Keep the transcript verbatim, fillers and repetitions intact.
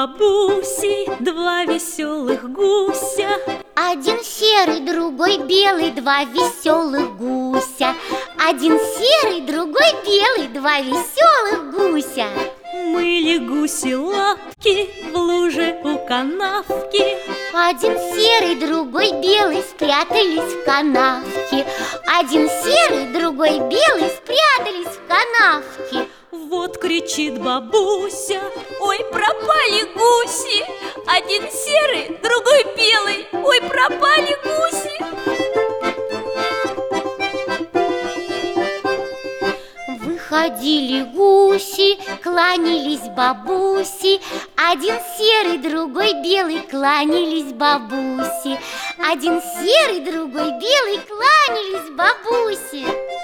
бабуси, два веселых гуся. Один серый, другой белый, два веселых гуся. Один серый, другой белый, два веселых гуся. Мыли гуси лапки в луже у канавки. Один серый, другой белый спрятались в канавке. Один серый, другой белый спрятались в канавке. Вот кричит бабуся: ой, пропали гуси! Один серый, другой белый, ой, пропали гуси! Выходили гуси, кланялись бабуси. Один серый, другой белый, кланялись бабуси. Один серый, другой белый, кланялись бабуси.